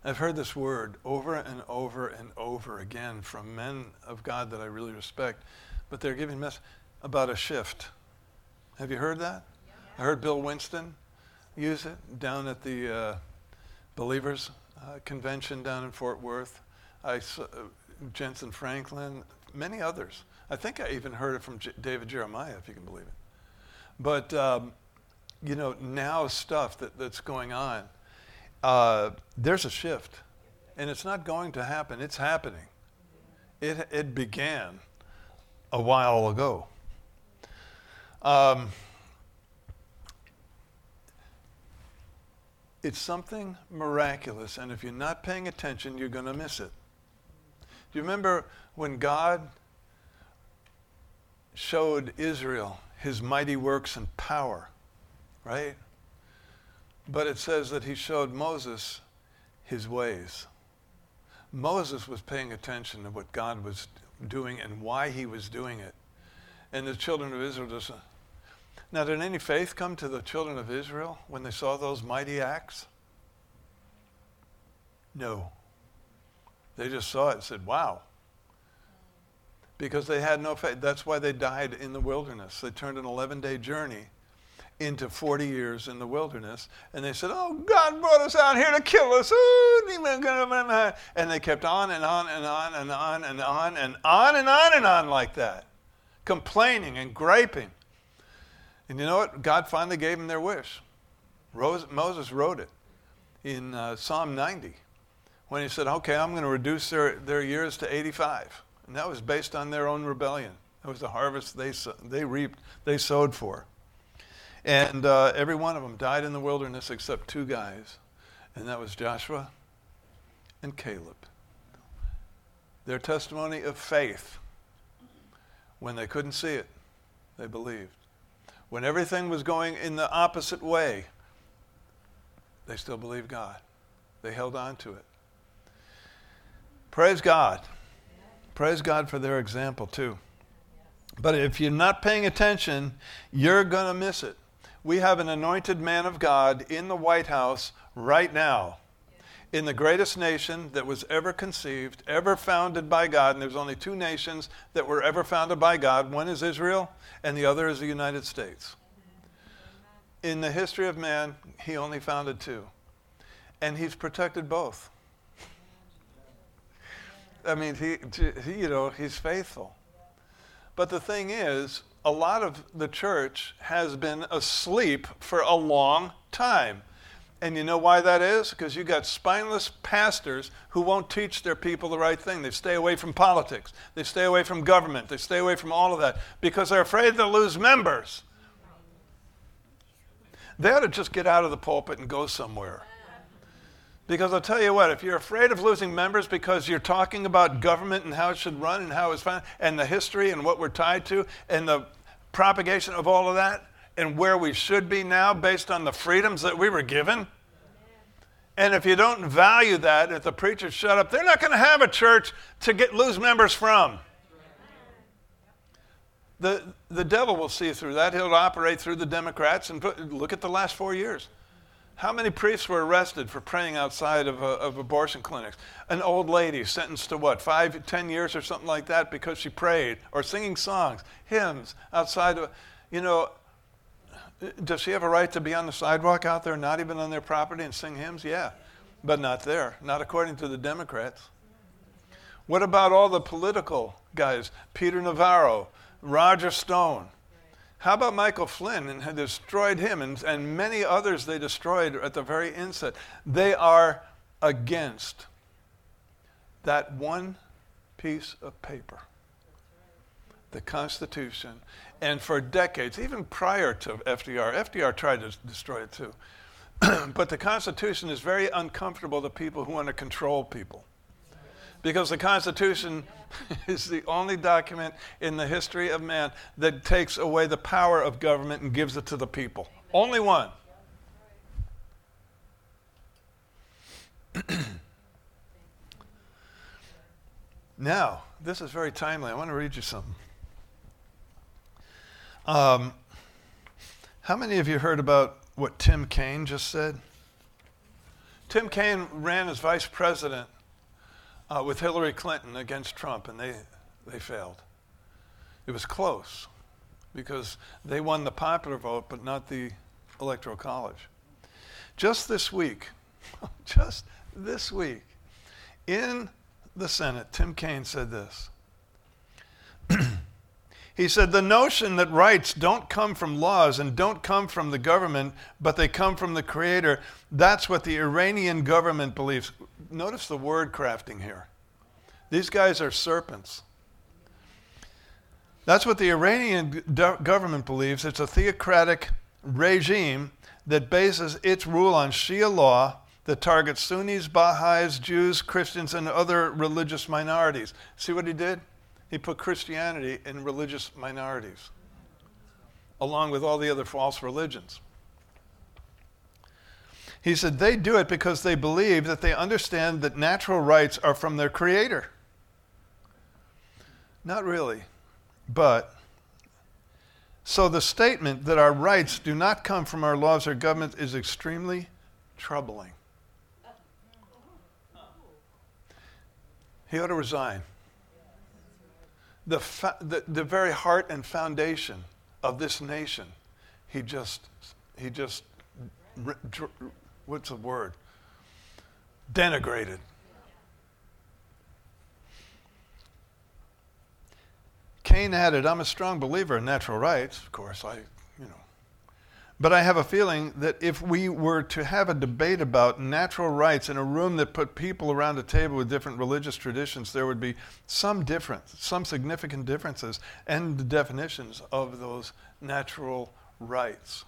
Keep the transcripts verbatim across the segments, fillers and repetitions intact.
I've heard this word over and over and over again from men of God that I really respect, but they're giving mess about a shift. Have you heard that? Yeah. I heard Bill Winston use it down at the uh, Believers uh, Convention down in Fort Worth. I saw, uh, Jensen Franklin, many others. I think I even heard it from J- David Jeremiah, if you can believe it. But, um, you know, now stuff that, that's going on, uh, there's a shift. And it's not going to happen. It's happening. It, it began a while ago. Um, it's something miraculous, and if you're not paying attention, you're going to miss it. Do you remember when God showed Israel his mighty works and power, right? But it says that he showed Moses his ways. Moses was paying attention to what God was doing and why he was doing it. And the children of Israel just... Now, did any faith come to the children of Israel when they saw those mighty acts? No. They just saw it and said, wow. Because they had no faith. That's why they died in the wilderness. They turned an eleven-day journey into forty years in the wilderness. And they said, oh, God brought us out here to kill us. Ooh, and they kept on and on and on and on and on and on and on and on like that. Complaining and griping. And you know what? God finally gave them their wish. Rose, Moses wrote it in uh, Psalm ninety when he said, okay, I'm going to reduce their, their years to eighty-five. And that was based on their own rebellion. That was the harvest they they reaped, they sowed for. And uh, every one of them died in the wilderness except two guys. And that was Joshua and Caleb. Their testimony of faith. When they couldn't see it, they believed. When everything was going in the opposite way, they still believed God. They held on to it. Praise God. Praise God for their example too. But if you're not paying attention, you're going to miss it. We have an anointed man of God in the White House right now, in the greatest nation that was ever conceived, ever founded by God. And there's only two nations that were ever founded by God. One is Israel, and the other is the United States. In the history of man, he only founded two. And he's protected both. I mean, he, he, you know, he's faithful. But the thing is, a lot of the church has been asleep for a long time. And you know why that is? Because you got spineless pastors who won't teach their people the right thing. They stay away from politics. They stay away from government. They stay away from all of that because they're afraid they'll lose members. They ought to just get out of the pulpit and go somewhere. Because I'll tell you what, if you're afraid of losing members because you're talking about government and how it should run and how it's fine, and the history and what we're tied to, and the propagation of all of that, and where we should be now based on the freedoms that we were given, and if you don't value that, if the preachers shut up, they're not going to have a church to get lose members from. The, the devil will see through that. He'll operate through the Democrats. And put, look at the last four years. How many priests were arrested for praying outside of, uh, of abortion clinics? An old lady sentenced to what, five, ten years or something like that because she prayed or singing songs, hymns outside of, you know, does she have a right to be on the sidewalk out there, not even on their property, and sing hymns? Yeah, but not there, not according to the Democrats. What about all the political guys? Peter Navarro, Roger Stone. How about Michael Flynn and had destroyed him and, and many others they destroyed at the very inset? They are against that one piece of paper, the Constitution. And for decades, even prior to F D R, F D R tried to destroy it too. But the Constitution is very uncomfortable to people who want to control people. Because the Constitution is the only document in the history of man that takes away the power of government and gives it to the people. Only one. Now, this is very timely. I want to read you something. Um, how many of you heard about what Tim Kaine just said? Tim Kaine ran as vice president uh, with Hillary Clinton against Trump, and they, they failed. It was close because they won the popular vote, but not the Electoral College. Just this week, just this week, in the Senate, Tim Kaine said this. He said, the notion that rights don't come from laws and don't come from the government, but they come from the Creator, that's what the Iranian government believes. Notice the word crafting here. These guys are serpents. That's what the Iranian do- government believes. It's a theocratic regime that bases its rule on Shia law that targets Sunnis, Baha'is, Jews, Christians, and other religious minorities. See what he did? He put Christianity in religious minorities, along with all the other false religions. He said they do it because they believe that they understand that natural rights are from their Creator. Not really, but so the statement that our rights do not come from our laws or government is extremely troubling. He ought to resign. The, fa- the the very heart and foundation of this nation, he just, he just, what's the word? Denigrated. Kaine added, I'm a strong believer in natural rights, of course, I, you know. But I have a feeling that if we were to have a debate about natural rights in a room that put people around a table with different religious traditions, there would be some difference, some significant differences in the definitions of those natural rights.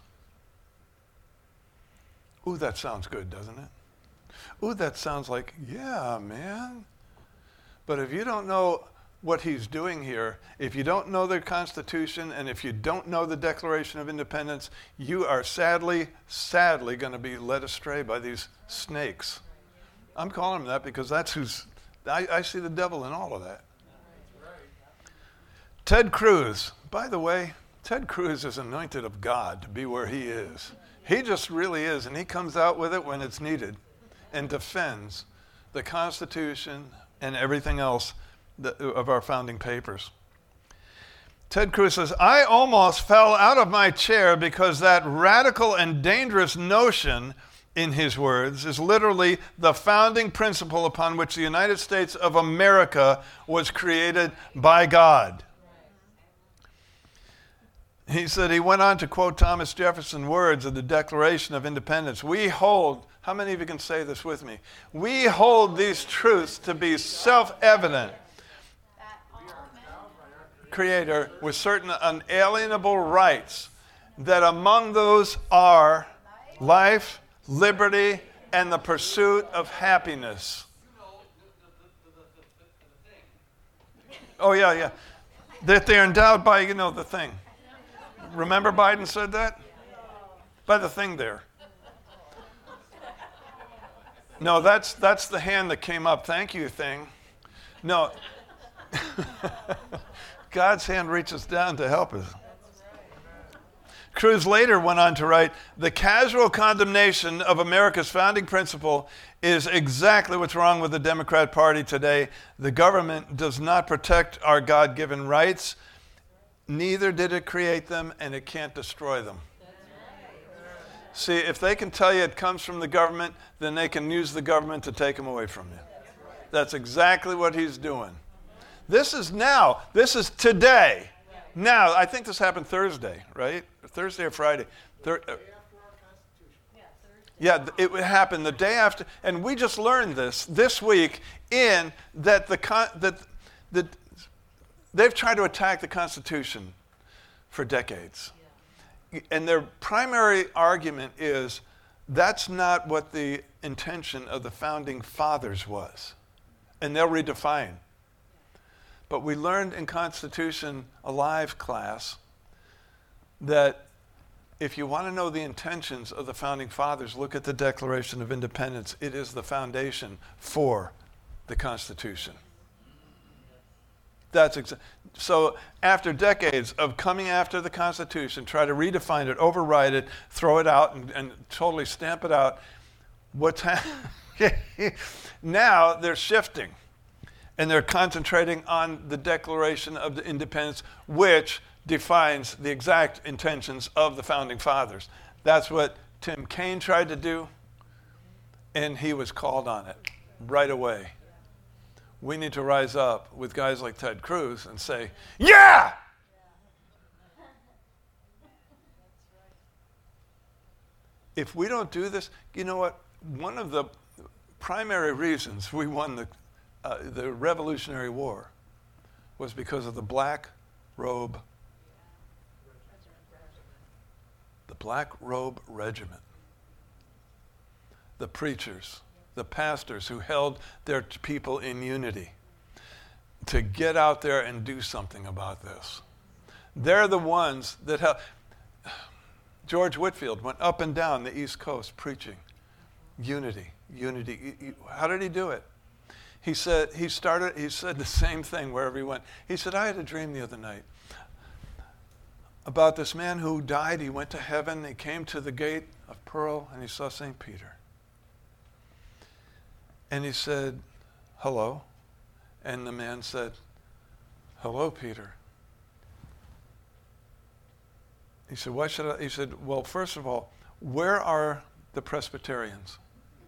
Ooh, that sounds good, doesn't it? Ooh, that sounds like, yeah, man. But if you don't know what he's doing here, if you don't know the Constitution and if you don't know the Declaration of Independence, you are sadly, sadly going to be led astray by these snakes. I'm calling them that because that's who's, I, I see the devil in all of that. Ted Cruz, by the way, Ted Cruz is anointed of God to be where he is. He just really is, and he comes out with it when it's needed and defends the Constitution and everything else of our founding papers. Ted Cruz says, I almost fell out of my chair because that radical and dangerous notion, in his words, is literally the founding principle upon which the United States of America was created by God. He said, he went on to quote Thomas Jefferson's words of the Declaration of Independence. We hold, how many of you can say this with me? We hold these truths to be self-evident. Creator with certain unalienable rights, that among those are life, liberty, and the pursuit of happiness. Oh, yeah, yeah. That they're endowed by, you know, the thing. Remember Biden said that? By the thing there. No, that's that's the hand that came up. Thank you, thing. No. God's hand reaches down to help us. Cruz later went on to write, the casual condemnation of America's founding principle is exactly what's wrong with the Democrat Party today. The government does not protect our God-given rights. Neither did it create them, and it can't destroy them. See, if they can tell you it comes from the government, then they can use the government to take them away from you. That's exactly what he's doing. This is now. This is today. Now, I think this happened Thursday, right? Thursday or Friday. Thur- uh, yeah, it happened the day after. And we just learned this this week in that the con- that that they've tried to attack the Constitution for decades. And their primary argument is that's not what the intention of the founding fathers was. And they'll redefine. But we learned in Constitution Alive class that if you want to know the intentions of the founding fathers, look at the Declaration of Independence. It is the foundation for the Constitution. That's exa- so after decades of coming after the Constitution, try to redefine it, override it, throw it out, and, and totally stamp it out, what's happening? Now they're shifting, and they're concentrating on the Declaration of the Independence, which defines the exact intentions of the Founding Fathers. That's what Tim Kaine tried to do, and he was called on it right away. We need to rise up with guys like Ted Cruz and say, yeah! If we don't do this, you know what? One of the primary reasons we won the, uh, the Revolutionary War was because of the black robe, the black robe regiment. The preachers, the pastors who held their people in unity to get out there and do something about this. They're the ones that help. George Whitefield went up and down the East Coast preaching unity, unity. How did he do it? He said he started. He said the same thing wherever he went. He said, "I had a dream the other night about this man who died. He went to heaven. He came to the gate of pearl, and he saw Saint Peter. And he said, 'Hello,' and the man said, 'Hello, Peter.' He said, 'Why should I?' He said, 'Well, first of all, where are the Presbyterians?'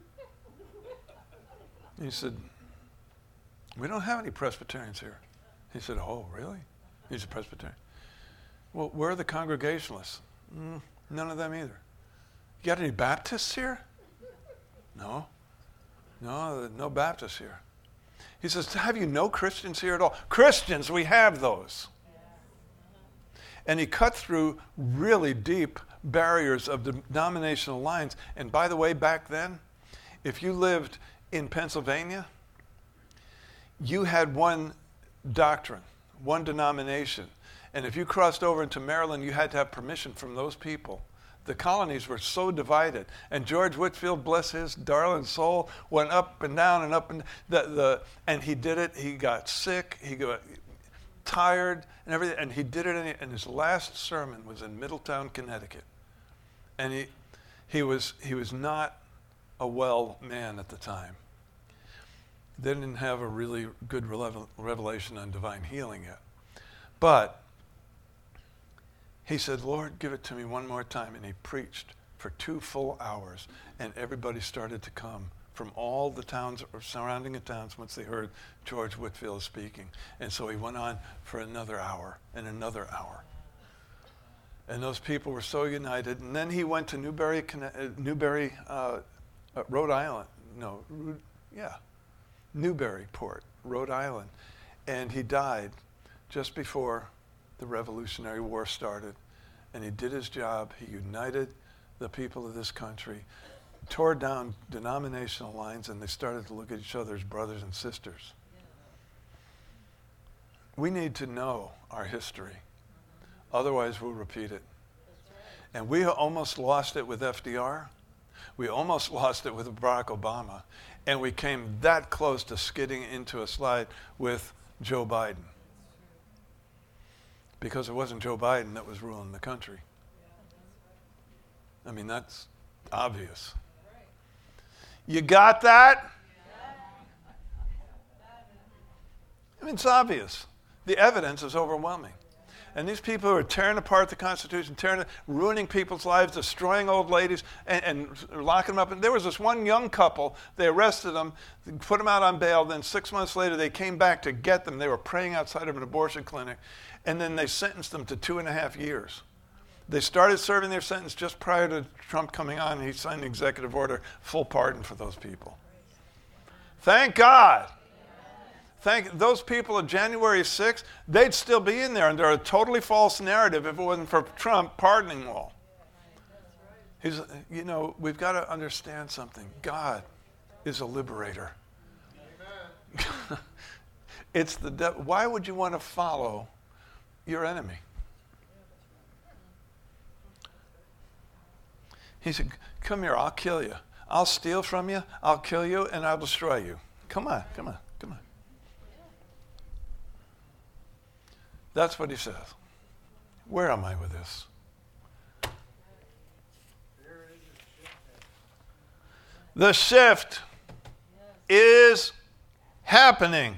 He said, 'We don't have any Presbyterians here.' He said, 'Oh, really?' He's a Presbyterian. 'Well, where are the Congregationalists?' Mm, none of them either. 'You got any Baptists here?' 'No. No, no Baptists here.' He says, 'Have you no Christians here at all?' 'Christians, we have those.' And he cut through really deep barriers of denominational lines. And by the way, back then, if you lived in Pennsylvania, you had one doctrine, one denomination. And if you crossed over into Maryland, you had to have permission from those people. The colonies were so divided. And George Whitefield, bless his darling soul, went up and down and up and the, the and he did it. He got sick. He got tired and everything. And he did it. In, and his last sermon was in Middletown, Connecticut. And he he was he was not a well man at the time. They didn't have a really good revelation on divine healing yet. But he said, "Lord, give it to me one more time." And he preached for two full hours. And everybody started to come from all the towns or surrounding the towns once they heard George Whitefield speaking. And so he went on for another hour and another hour. And those people were so united. And then he went to Newbury, Newbury, uh, Rhode Island. No, yeah, Newburyport, Rhode Island. And he died just before the Revolutionary War started, and he did his job. He united the people of this country, tore down denominational lines, and they started to look at each other as brothers and sisters. We need to know our history. Otherwise, we'll repeat it. And we almost lost it with F D R. We almost lost it with Barack Obama. And we came that close to skidding into a slide with Joe Biden. Because it wasn't Joe Biden that was ruling the country. I mean, that's obvious. You got that? I mean, it's obvious. The evidence is overwhelming. And these people who are tearing apart the Constitution, tearing, ruining people's lives, destroying old ladies, and, and locking them up. And there was this one young couple. They arrested them, put them out on bail. Then six months later, they came back to get them. They were praying outside of an abortion clinic. And then they sentenced them to two and a half years. They started serving their sentence just prior to Trump coming on. He signed an executive order, full pardon for those people. Thank God. Thank those people of January sixth, they'd still be in there under a totally false narrative if it wasn't for Trump pardoning them all. He's, you know, we've got to understand something. God is a liberator. It's the de- why would you want to follow your enemy? He said, "Come here, I'll kill you. I'll steal from you, I'll kill you, and I'll destroy you. Come on, come on, come on." That's what he says. Where am I with this? The shift. is happening.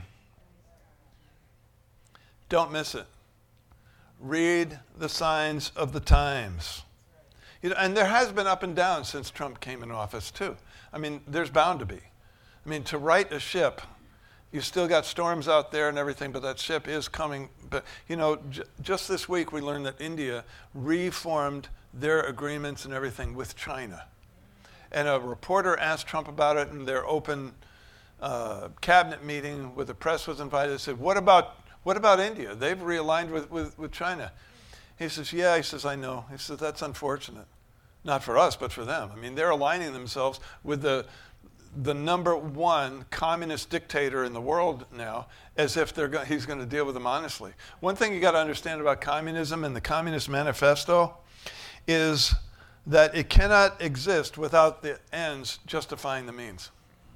Don't miss it. Read the signs of the times. You know, and there has been up and down since Trump came in office too. I mean, there's bound to be. I mean, to right a ship, you still got storms out there and everything, but that ship is coming. But, you know, j- just this week we learned that India reformed their agreements and everything with China. And a reporter asked Trump about it in their open uh, cabinet meeting where the press was invited. They said, what about what about India? They've realigned with, with, with China. He says, yeah, he says, I know. He says, that's unfortunate. Not for us, but for them. I mean, they're aligning themselves with the the number one communist dictator in the world now, as if they're go- he's going to deal with them honestly. One thing you got to understand about communism and the Communist Manifesto is that it cannot exist without the ends justifying the means.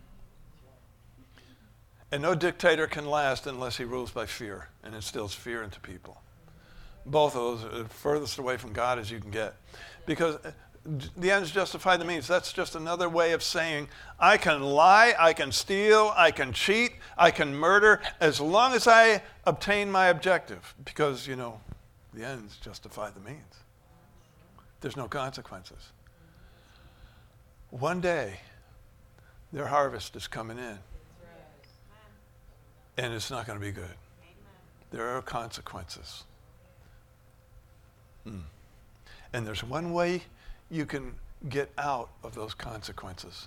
And no dictator can last unless he rules by fear and instills fear into people. Both of those are the furthest away from God as you can get. Because the ends justify the means. That's just another way of saying, I can lie, I can steal, I can cheat, I can murder, as long as I obtain my objective. Because, you know, the ends justify the means. There's no consequences. One day, their harvest is coming in. And it's not going to be good. There are consequences. Mm. And there's one way you can get out of those consequences.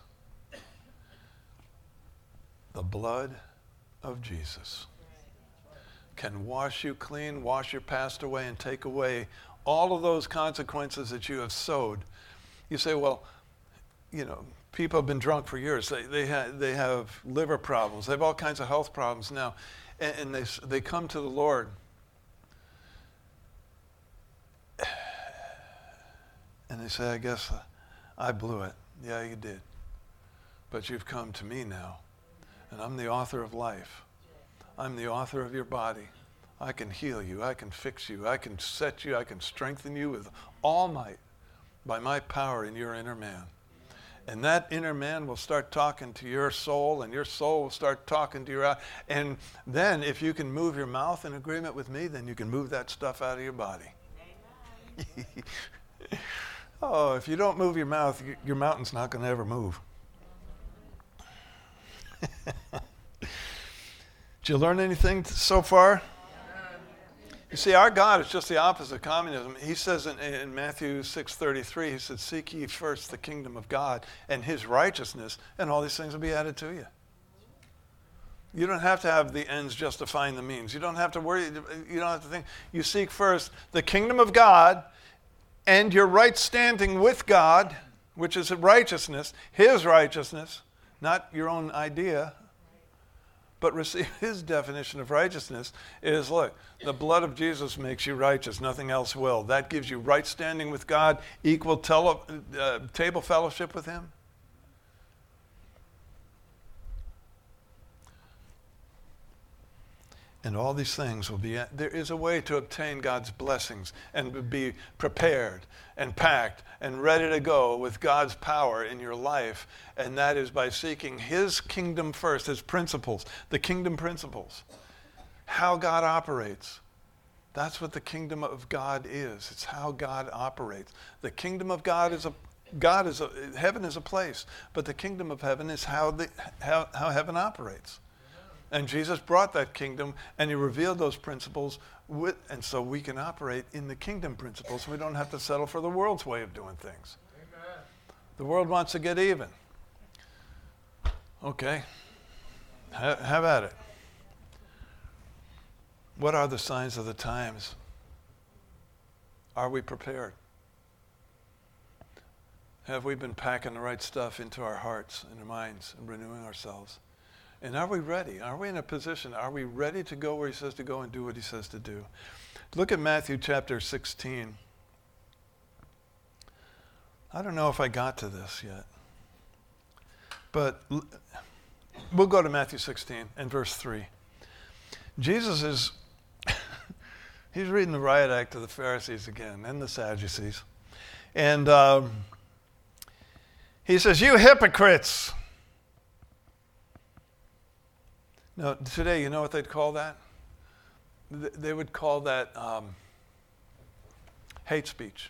The blood of Jesus can wash you clean, wash your past away, and take away all of those consequences that you have sowed. You say, well, you know, people have been drunk for years. They they, ha- they have liver problems. They have all kinds of health problems now. And, and they they come to the Lord. And they say, I guess I blew it. Yeah, you did. But you've come to me now. And I'm the author of life. I'm the author of your body. I can heal you. I can fix you. I can set you. I can strengthen you with all might by my power in your inner man. And that inner man will start talking to your soul, and your soul will start talking to your out. And then if you can move your mouth in agreement with me, then you can move that stuff out of your body. Oh, if you don't move your mouth, your mountain's not going to ever move. Did you learn anything so far? You see, our God is just the opposite of communism. He says in, in Matthew six thirty-three, he said, seek ye first the kingdom of God and his righteousness, and all these things will be added to you. You don't have to have the ends justifying the means. You don't have to worry. You don't have to think. You seek first the kingdom of God and your right standing with God, which is righteousness, his righteousness, not your own idea, but receive his definition of righteousness is, look, the blood of Jesus makes you righteous. Nothing else will. That gives you right standing with God, equal tele, uh, table fellowship with him. And all these things will be, there is a way to obtain God's blessings and be prepared and packed and ready to go with God's power in your life. And that is by seeking his kingdom first, his principles, the kingdom principles, how God operates. That's what the kingdom of God is. It's how God operates. The kingdom of God is a, God is a, heaven is a place, but the kingdom of heaven is how, the, how, how heaven operates. And Jesus brought that kingdom, and he revealed those principles, with, and so we can operate in the kingdom principles. We don't have to settle for the world's way of doing things. Amen. The world wants to get even. Okay, ha- have at it. What are the signs of the times? Are we prepared? Have we been packing the right stuff into our hearts and our minds and renewing ourselves? And are we ready? Are we in a position? Are we ready to go where he says to go and do what he says to do? Look at Matthew chapter sixteen. I don't know if I got to this yet. But we'll go to Matthew sixteen and verse three. Jesus is, he's reading the riot act of the Pharisees again and the Sadducees. And um, he says, you hypocrites. No, today, you know what they'd call that? They would call that um, hate speech.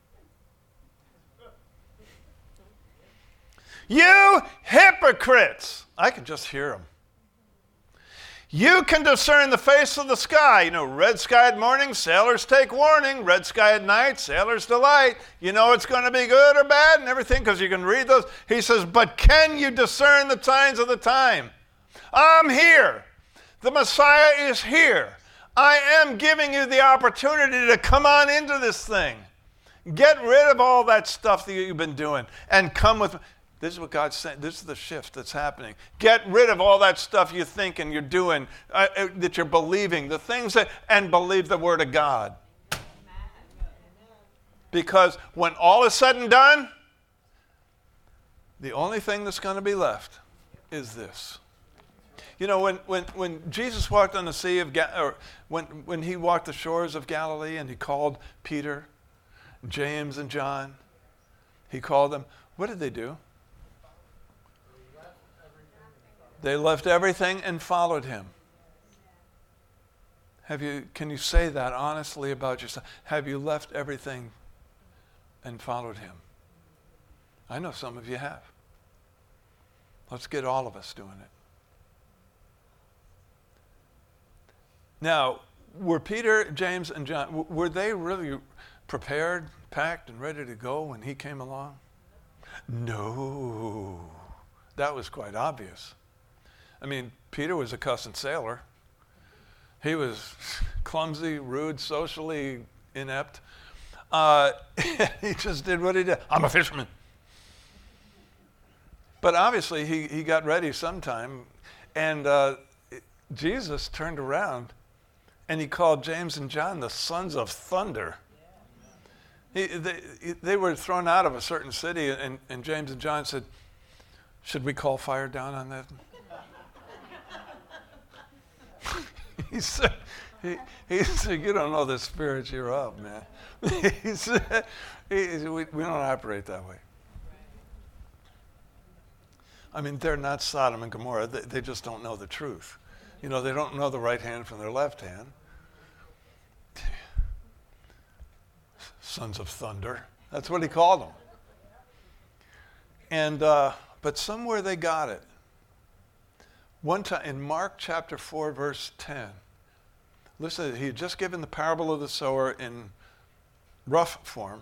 You hypocrites! I can just hear them. You can discern the face of the sky. You know, red sky at morning, sailors take warning. Red sky at night, sailors delight. You know it's going to be good or bad and everything because you can read those. He says, but can you discern the signs of the time? I'm here. The Messiah is here. I am giving you the opportunity to come on into this thing. Get rid of all that stuff that you've been doing and come with me. This is what God's saying. This is the shift that's happening. Get rid of all that stuff you think and you're doing, uh, uh, that you're believing, the things that, and believe the Word of God. Because when all is said and done, the only thing that's going to be left is this. You know, when, when, when Jesus walked on the sea of, Ga- or when, when he walked the shores of Galilee and he called Peter, James, and John, he called them, what did they do? They left everything and followed him. Have you, can you say that honestly about yourself? Have you left everything and followed him? I know some of you have. Let's get all of us doing it. Now, were Peter, James, and John, were they really prepared, packed, and ready to go when he came along? No. That was quite obvious. I mean, Peter was a cussing sailor. He was clumsy, rude, socially inept. Uh, he just did what he did. I'm a fisherman. But obviously, he, he got ready sometime. And uh, Jesus turned around and he called James and John the sons of thunder. He, they, they were thrown out of a certain city, and, and James and John said, should we call fire down on that? he said, he, he said, you don't know the spirit you're of, man. he said, he said we, we don't operate that way. I mean, they're not Sodom and Gomorrah. They, they just don't know the truth. You know, they don't know the right hand from their left hand. Sons of thunder. That's what he called them. And, uh, but somewhere they got it. One time, in Mark chapter four, verse ten, listen, he had just given the parable of the sower in rough form.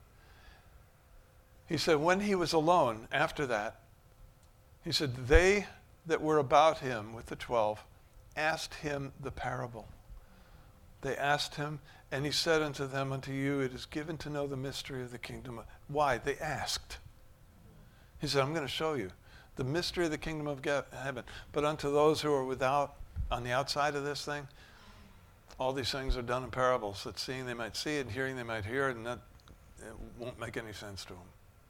He said, when he was alone after that, he said, they that were about him with the twelve asked him the parable. They asked him, and he said unto them, unto you it is given to know the mystery of the kingdom. Why? They asked. He said, I'm going to show you the mystery of the kingdom of heaven. But unto those who are without, on the outside of this thing, all these things are done in parables, that seeing they might see it, and hearing they might hear it, and that it won't make any sense to them.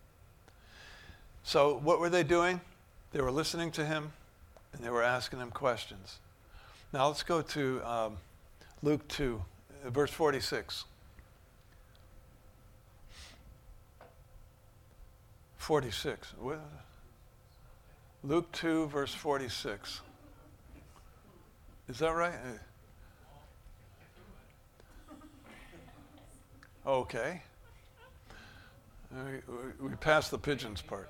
So what were they doing? They were listening to him, and they were asking him questions. Now let's go to um, Luke two, uh, verse forty-six. forty-six. What? Luke two, verse forty-six. Is that right? Okay. We, we passed the pigeons part.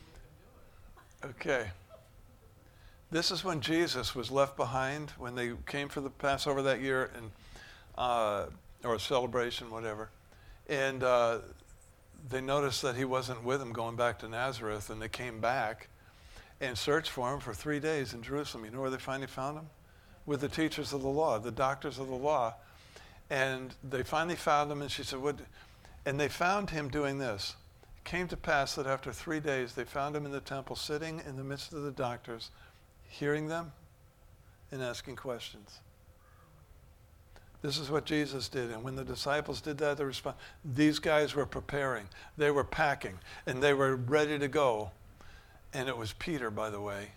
Okay. This is when Jesus was left behind, when they came for the Passover that year, and uh, or a celebration, whatever. And uh, they noticed that he wasn't with them going back to Nazareth, and they came back and searched for him for three days in Jerusalem. You know where they finally found him? With the teachers of the law, the doctors of the law. And they finally found him, and she said, what? And they found him doing this. It came to pass that after three days, they found him in the temple, sitting in the midst of the doctors, hearing them and asking questions. This is what Jesus did. And when the disciples did that, they responded. These guys were preparing. They were packing, and they were ready to go. And it was Peter, by the way.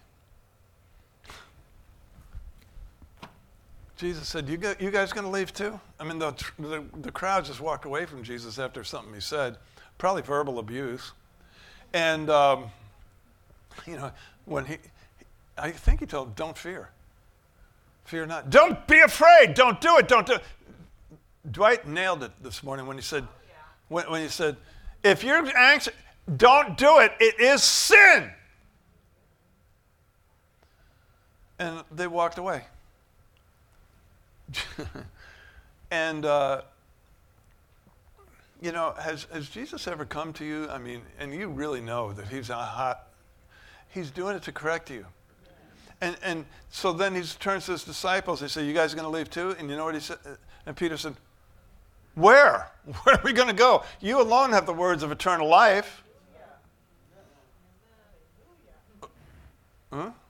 Jesus said, you, go, you guys going to leave too? I mean, the, the, the crowd just walked away from Jesus after something he said, probably verbal abuse. And, um, you know, when he, I think he told them, don't fear. Fear not. Don't be afraid. Don't do it. Don't do it. Dwight nailed it this morning when he said, when, when he said, if you're anxious, don't do it. It is sin. And they walked away. and, uh, you know, has, has Jesus ever come to you? I mean, and you really know that he's a hot, he's doing it to correct you. And and so then he turns to his disciples. He said, you guys are going to leave too? And you know what he said? And Peter said, where? Where are we going to go? You alone have the words of eternal life. Huh?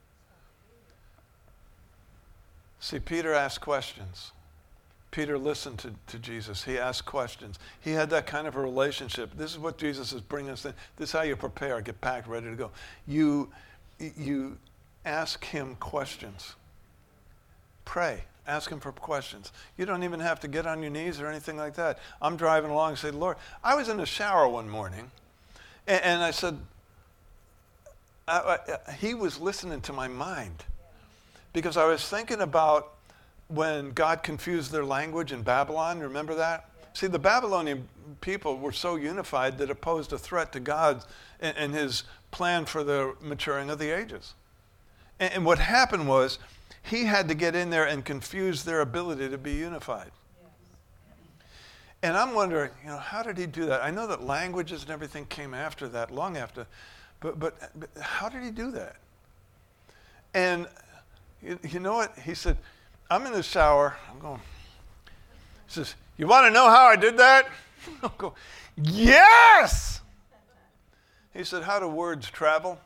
See, Peter asked questions. Peter listened to, to Jesus. He asked questions. He had that kind of a relationship. This is what Jesus is bringing us in. This is how you prepare, get packed, ready to go. You, you ask him questions. Pray. Ask him for questions. You don't even have to get on your knees or anything like that. I'm driving along and say, Lord, I was in the shower one morning, and, and I said, I, I, he was listening to my mind, because I was thinking about when God confused their language in Babylon. Remember that? See, the Babylonian people were so unified that it posed a threat to God and, and his plan for the maturing of the ages. And, and what happened was, he had to get in there and confuse their ability to be unified. And I'm wondering, you know, how did he do that? I know that languages and everything came after that, long after, but but, but how did he do that? And you, you know what? He said, I'm in the shower. I'm going, he says, you want to know how I did that? I'll go, yes! He said, how do words travel?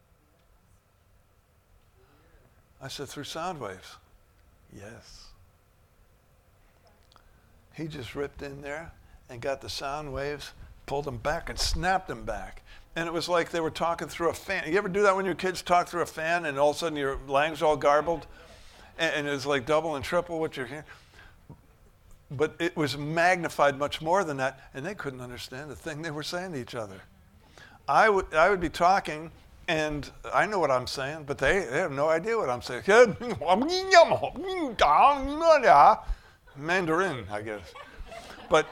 I said, through sound waves. Yes. He just ripped in there and got the sound waves, pulled them back and snapped them back. And it was like they were talking through a fan. You ever do that when your kids talk through a fan and all of a sudden your language all garbled? And, and it's like double and triple what you're hearing. But it was magnified much more than that, and they couldn't understand the thing they were saying to each other. I would, I would be talking, and I know what I'm saying, but they, they have no idea what I'm saying. Mandarin, I guess. But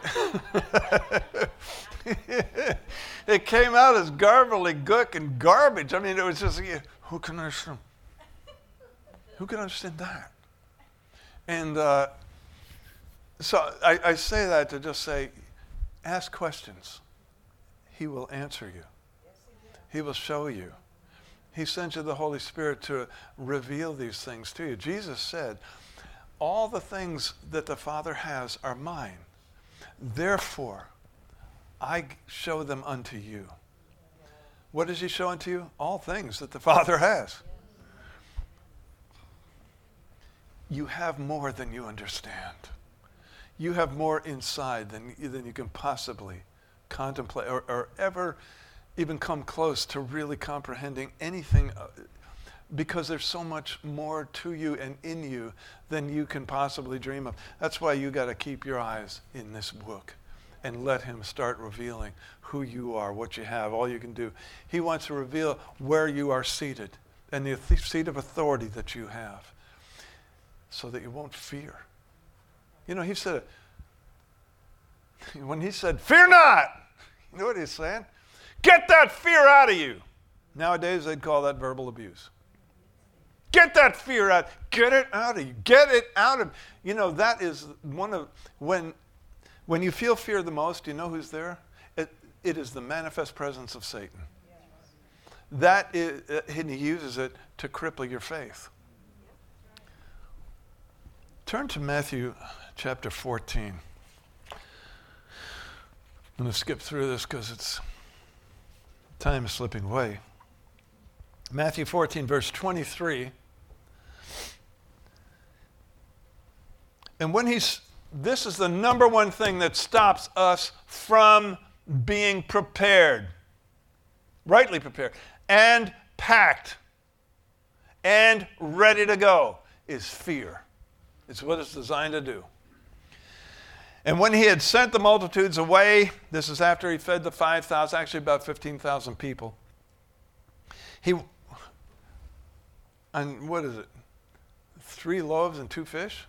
it came out as garbly gook and garbage. I mean, it was just, who can understand? Who can understand that? And uh, so I, I say that to just say, ask questions. He will answer you. He will show you. He sends you the Holy Spirit to reveal these things to you. Jesus said, all the things that the Father has are mine. Therefore, I show them unto you. What does he show unto you? All things that the Father has. You have more than you understand. You have more inside than, than you can possibly contemplate or, or ever even come close to really comprehending anything, because there's so much more to you and in you than you can possibly dream of. That's why you got to keep your eyes in this book and let him start revealing who you are, what you have, all you can do. He wants to reveal where you are seated and the seat of authority that you have, so that you won't fear. You know, he said, when he said, fear not, you know what he's saying? Get that fear out of you. Nowadays, they'd call that verbal abuse. Get that fear out. Get it out of you. Get it out of you. Know, that is one of, when when you feel fear the most, you know who's there? It, it is the manifest presence of Satan. That is, and he uses it to cripple your faith. Turn to Matthew chapter fourteen. I'm going to skip through this because it's time is slipping away. Matthew fourteen, verse twenty-three. And when he's, this is the number one thing that stops us from being prepared, rightly prepared, and packed, and ready to go, is fear. It's what it's designed to do. And when he had sent the multitudes away, this is after he fed the five thousand, actually about fifteen thousand people. He, and what is it? three loaves and two fish?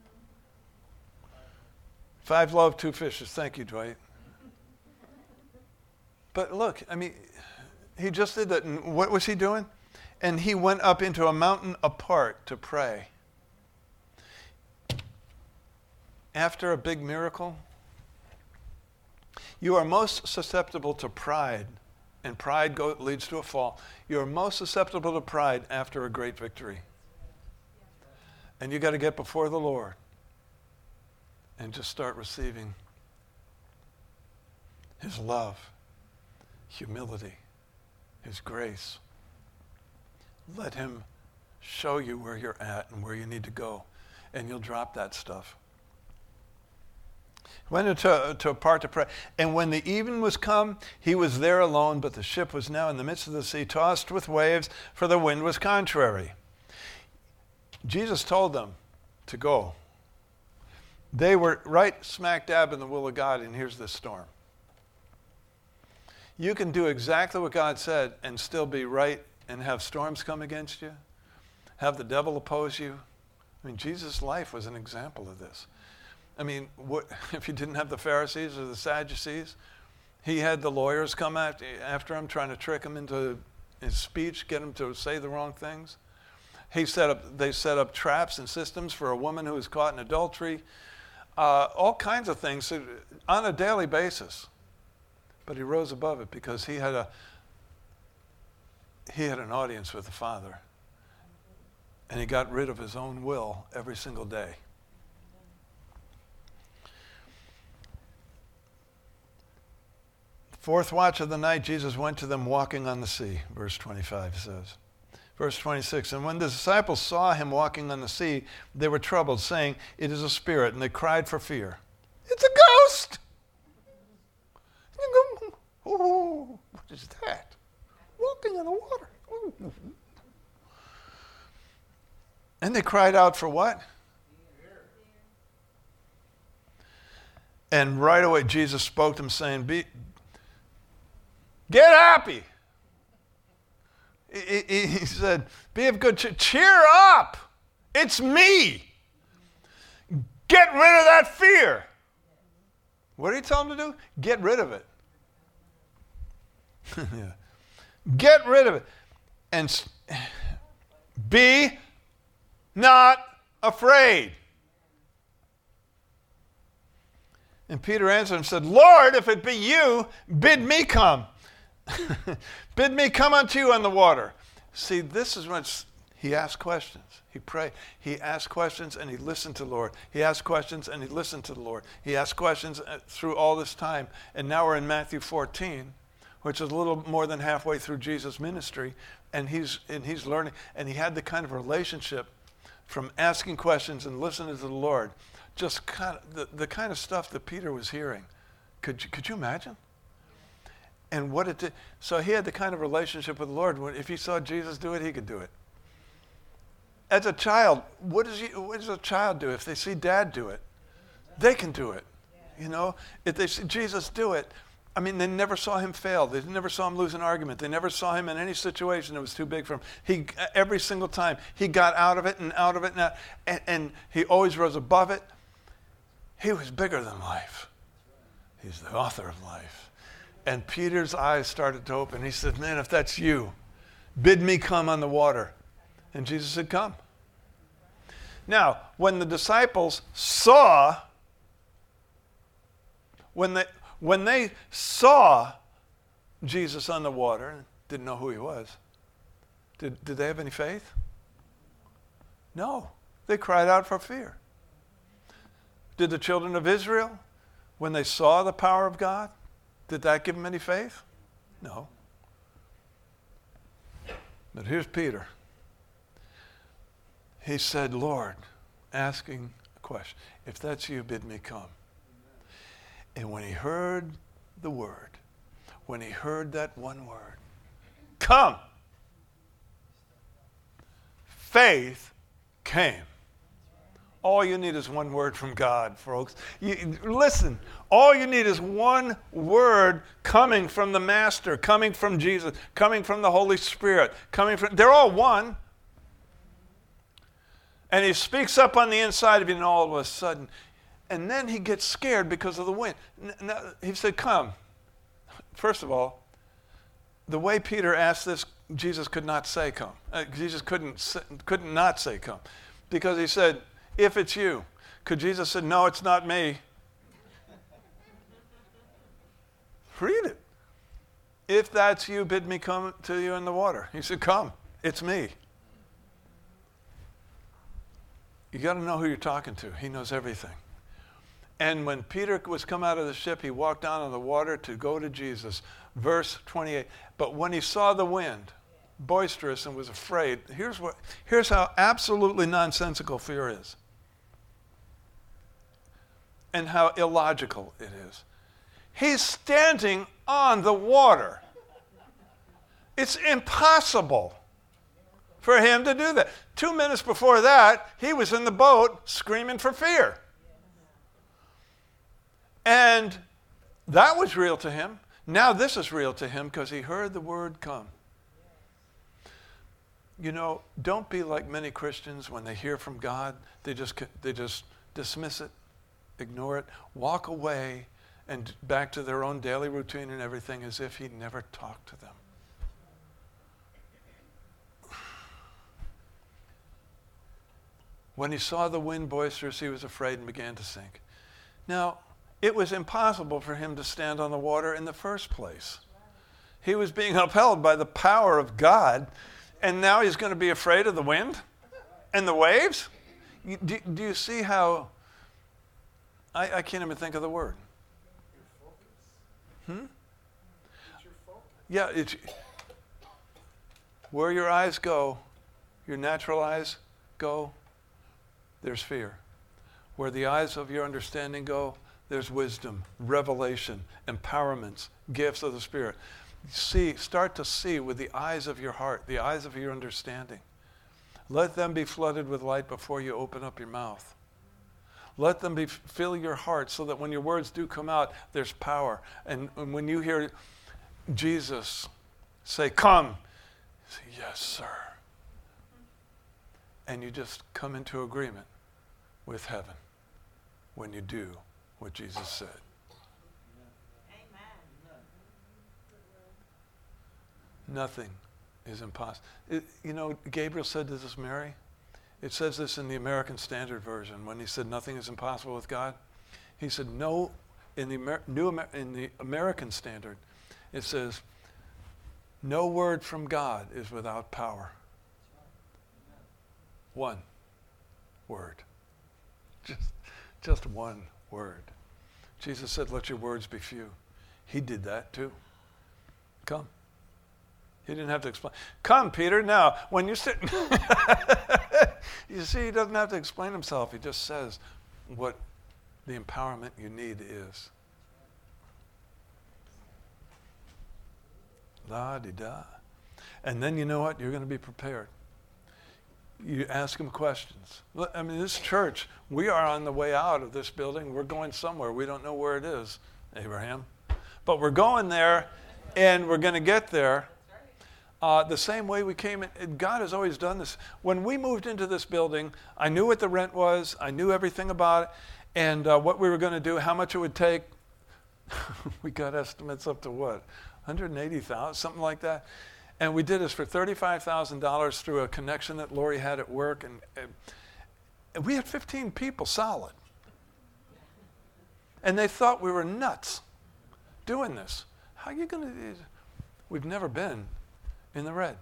Five loaves, two fishes. Thank you, Dwight. But look, I mean, he just did that. And what was he doing? And he went up into a mountain apart to pray. After a big miracle, you are most susceptible to pride, and pride go, leads to a fall. You are most susceptible to pride after a great victory. And you got to get before the Lord and just start receiving his love, humility, his grace. Let him show you where you're at and where you need to go, and you'll drop that stuff. Went into to a part to pray. And when the even was come, he was there alone, but the ship was now in the midst of the sea, tossed with waves, for the wind was contrary. Jesus told them to go. They were right smack dab in the will of God, and here's this storm. You can do exactly what God said and still be right and have storms come against you, have the devil oppose you. I mean, Jesus' life was an example of this. I mean, what, if he didn't have the Pharisees or the Sadducees, he had the lawyers come after, after him, trying to trick him into his speech, get him to say the wrong things. He set up, they set up traps and systems for a woman who was caught in adultery, uh, all kinds of things on a daily basis. But he rose above it because he had a he had an audience with the Father, and he got rid of his own will every single day. Fourth watch of the night, Jesus went to them walking on the sea, verse twenty-five says. Verse twenty-six, and when the disciples saw him walking on the sea, they were troubled, saying, it is a spirit, and they cried for fear. It's a ghost! Oh, what is that? Walking on the water. Ooh. And they cried out for what? And right away Jesus spoke to them, saying, Be, get happy. He, he, he said, be of good cheer. Cheer up. It's me. Get rid of that fear. What did he tell them to do? Get rid of it. Yeah. Get rid of it. And be not afraid. And Peter answered and said, Lord, if it be you, bid me come. Bid me come unto you on the water. See, this is when he asked questions. He prayed. He asked questions and he listened to the Lord. He asked questions and he listened to the Lord. He asked questions through all this time. And now we're in Matthew fourteen, which is a little more than halfway through Jesus' ministry. And he's, and he's learning. And he had the kind of relationship from asking questions and listening to the Lord. Just kind of the, the kind of stuff that Peter was hearing. Could you, could you imagine? And what it did. So he had the kind of relationship with the Lord. If he saw Jesus do it, he could do it. As a child, what does, he, what does a child do? If they see dad do it, they can do it. You know, if they see Jesus do it, I mean, they never saw him fail. They never saw him lose an argument. They never saw him in any situation that was too big for him. He, every single time, he got out of it and out of it, and, out, and, and he always rose above it. He was bigger than life. He's the author of life. And Peter's eyes started to open. He said, man, if that's you, bid me come on the water. And Jesus said, come. Now, when the disciples saw, when they, when they saw Jesus on the water, and didn't know who he was, did, did they have any faith? No. They cried out for fear. Did the children of Israel, when they saw the power of God, did that give them any faith? No. But here's Peter. He said, Lord, asking a question, if that's you, bid me come. And when he heard the word, when he heard that one word, come, faith came. All you need is one word from God, folks. You, listen, all you need is one word coming from the Master, coming from Jesus, coming from the Holy Spirit, coming from, they're all one. And he speaks up on the inside of you, and all of a sudden, and then he gets scared because of the wind. Now, he said, come. First of all, the way Peter asked this, Jesus could not say come. Uh, Jesus couldn't, say, couldn't not say come. Because he said, if it's you. Could Jesus said, no, it's not me. Read it. If that's you, bid me come to you in the water. He said, come, it's me. You got to know who you're talking to. He knows everything. And when Peter was come out of the ship, he walked down on the water to go to Jesus. Verse twenty-eight. But when he saw the wind, boisterous, and was afraid, here's what here's how absolutely nonsensical fear is. And how illogical it is. He's standing on the water. It's impossible for him to do that. Two minutes before that, he was in the boat screaming for fear. And that was real to him. Now this is real to him because he heard the word come. You know, don't be like many Christians when they hear from God. They just, they just dismiss it, ignore it, walk away and back to their own daily routine and everything as if he never talked to them. When he saw the wind boisterous, he was afraid and began to sink. Now, it was impossible for him to stand on the water in the first place. He was being upheld by the power of God, and now he's going to be afraid of the wind and the waves? You, do, do you see how... I, I can't even think of the word. Hmm? Yeah, it's... Where your eyes go, your natural eyes go, there's fear. Where the eyes of your understanding go, there's wisdom, revelation, empowerments, gifts of the Spirit. See, start to see with the eyes of your heart, the eyes of your understanding. Let them be flooded with light before you open up your mouth. Let them be fill your heart so that when your words do come out, there's power. And, and when you hear Jesus say, come, you say, yes, sir. And you just come into agreement with heaven when you do what Jesus said. Amen. Nothing is impossible. It, you know, Gabriel said to this Mary, it says this in the American Standard Version when he said nothing is impossible with God. He said no, in the, Amer- New Amer- in the American Standard, it says no word from God is without power. One word. Just, just one word. Jesus said, let your words be few. He did that too. Come. He didn't have to explain. Come, Peter. Now, when you sit... you see, he doesn't have to explain himself. He just says what the empowerment you need is. La-di-da. And then you know what? You're going to be prepared. You ask him questions. I mean, this church, we are on the way out of this building. We're going somewhere. We don't know where it is, Abraham. But we're going there, and we're going to get there uh, the same way we came in. God has always done this. When we moved into this building, I knew what the rent was. I knew everything about it, and uh, what we were going to do, how much it would take. We got estimates up to what? one hundred eighty thousand dollars, something like that. And we did this for thirty-five thousand dollars through a connection that Lori had at work. And, and we had fifteen people solid. And they thought we were nuts doing this. How are you going to do this? We've never been in the red.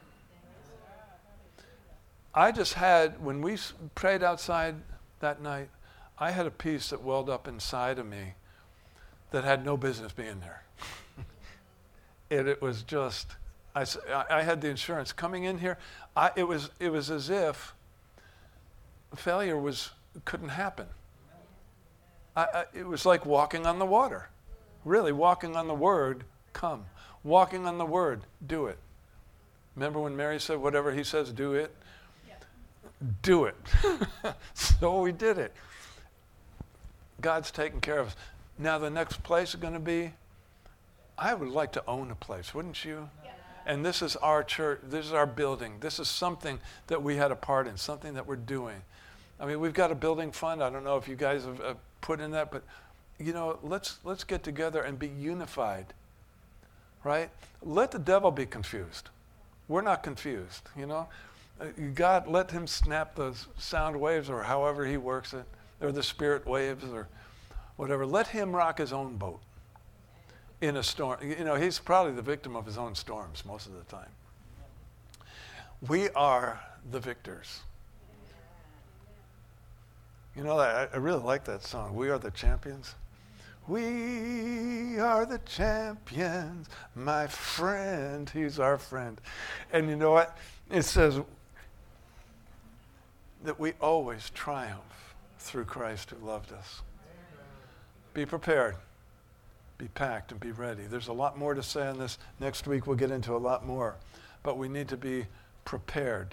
I just had, when we prayed outside that night, I had a peace that welled up inside of me that had no business being there. And it was just... I, I had the insurance coming in here. I, it was it was as if failure was couldn't happen. I, I, it was like walking on the water, really walking on the word. Come, walking on the word. Do it. Remember when Mary said, "Whatever he says, do it." Yeah. Do it. So we did it. God's taking care of us. Now the next place is going to be. I would like to own a place, wouldn't you? Yeah. And this is our church, this is our building. This is something that we had a part in, something that we're doing. I mean, we've got a building fund. I don't know if you guys have uh, put in that, but you know, let's let's get together and be unified, right? Let the devil be confused. We're not confused, you know? Uh, God, let him snap those sound waves or however he works it, or the spirit waves or whatever. Let him rock his own boat in a storm. You know, he's probably the victim of his own storms most of the time. We are the victors. You know, I, I really like that song, We Are the Champions. We are the champions, my friend, he's our friend. And you know what? It says that we always triumph through Christ who loved us. Be prepared, be packed, and be ready. There's a lot more to say on this. Next week we'll get into a lot more. But we need to be prepared.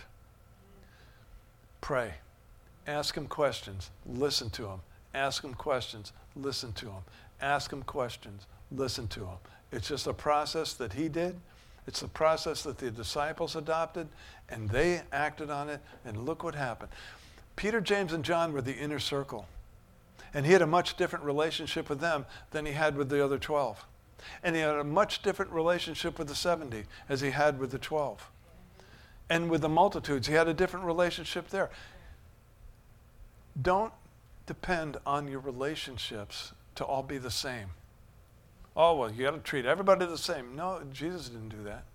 Pray. Ask him questions. Listen to him. Ask him questions. Listen to him. Ask him questions. Listen to him. It's just a process that he did. It's the process that the disciples adopted, and they acted on it, and look what happened. Peter, James, and John were the inner circle, and he had a much different relationship with them than he had with the other twelve. And he had a much different relationship with the seventy as he had with the twelve. And with the multitudes, he had a different relationship there. Don't depend on your relationships to all be the same. Oh, well, you got to treat everybody the same. No, Jesus didn't do that.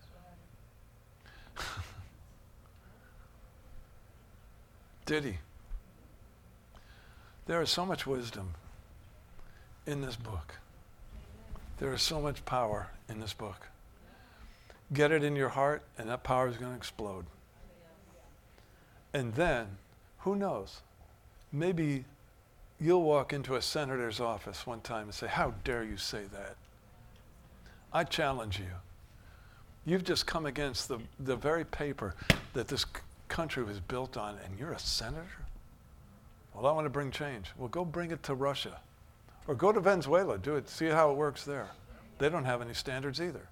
Did he? There is so much wisdom in this book. There is so much power in this book. Get it in your heart, and that power is going to explode. And then, who knows? Maybe you'll walk into a senator's office one time and say, how dare you say that? I challenge you. You've just come against the, the very paper that this c- country was built on, and you're a senator? Well, I want to bring change. Well, go bring it to Russia. Or go to Venezuela. Do it. See how it works there. They don't have any standards either.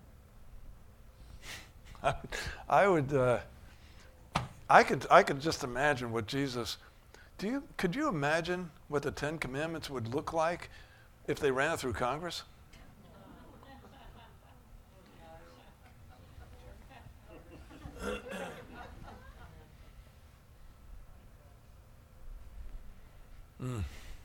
I, I would, uh, I could, I could just imagine what Jesus... Do you, could you imagine what the Ten Commandments would look like if they ran it through Congress? mm.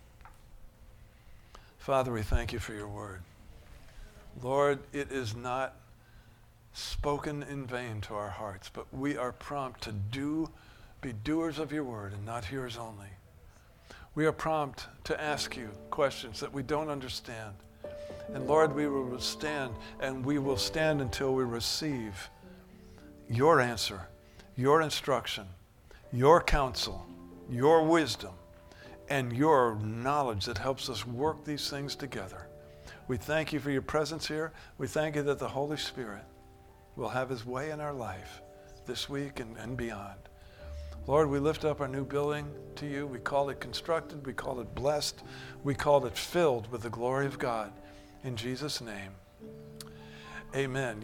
Father, we thank you for your word. Lord, it is not spoken in vain to our hearts, but we are prompt to do be doers of your word and not hearers only. We are prompt to ask you questions that we don't understand. And Lord, we will stand, and we will stand until we receive your answer, your instruction, your counsel, your wisdom, and your knowledge that helps us work these things together. We thank you for your presence here. We thank you that the Holy Spirit will have his way in our life this week and, and beyond. Lord, we lift up our new building to you. We call it constructed. We call it blessed. We call it filled with the glory of God. In Jesus' name, amen.